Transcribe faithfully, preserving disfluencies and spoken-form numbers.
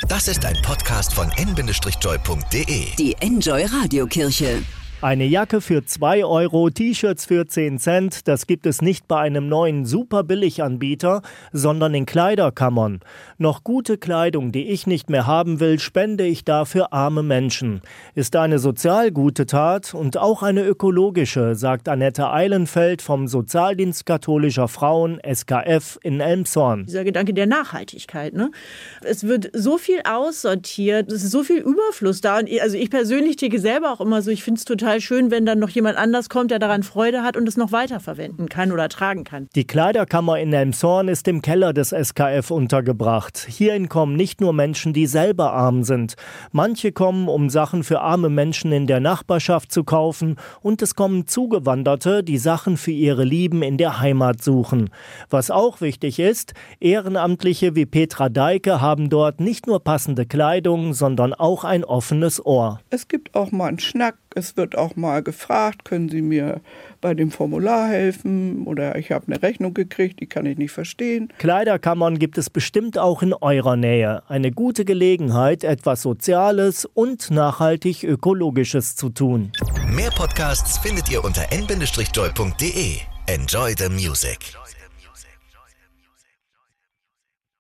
Das ist ein Podcast von n Bindestrich joy punkt de. Die Enjoy Radiokirche. Eine Jacke für zwei Euro, T-Shirts für zehn Cent, das gibt es nicht bei einem neuen Super-Billig-Anbieter, sondern in Kleiderkammern. Noch gute Kleidung, die ich nicht mehr haben will, spende ich dafür arme Menschen. Ist eine sozial gute Tat und auch eine ökologische, sagt Annette Eilenfeld vom Sozialdienst katholischer Frauen, S K F, in Elmshorn. Dieser Gedanke der Nachhaltigkeit, ne? Es wird so viel aussortiert, es ist so viel Überfluss da. Und also ich persönlich ticke selber auch immer so, ich finde es total schön, wenn dann noch jemand anders kommt, der daran Freude hat und es noch weiterverwenden kann oder tragen kann. Die Kleiderkammer in Elmshorn ist im Keller des S K F untergebracht. Hierhin kommen nicht nur Menschen, die selber arm sind. Manche kommen, um Sachen für arme Menschen in der Nachbarschaft zu kaufen, und es kommen Zugewanderte, die Sachen für ihre Lieben in der Heimat suchen. Was auch wichtig ist, Ehrenamtliche wie Petra Deike haben dort nicht nur passende Kleidung, sondern auch ein offenes Ohr. Es gibt auch mal einen Schnack. Es wird auch mal gefragt, können Sie mir bei dem Formular helfen? Oder ich habe eine Rechnung gekriegt, die kann ich nicht verstehen. Kleiderkammern gibt es bestimmt auch in eurer Nähe. Eine gute Gelegenheit, etwas Soziales und nachhaltig Ökologisches zu tun. Mehr Podcasts findet ihr unter n Bindestrich joy punkt de. Enjoy the music.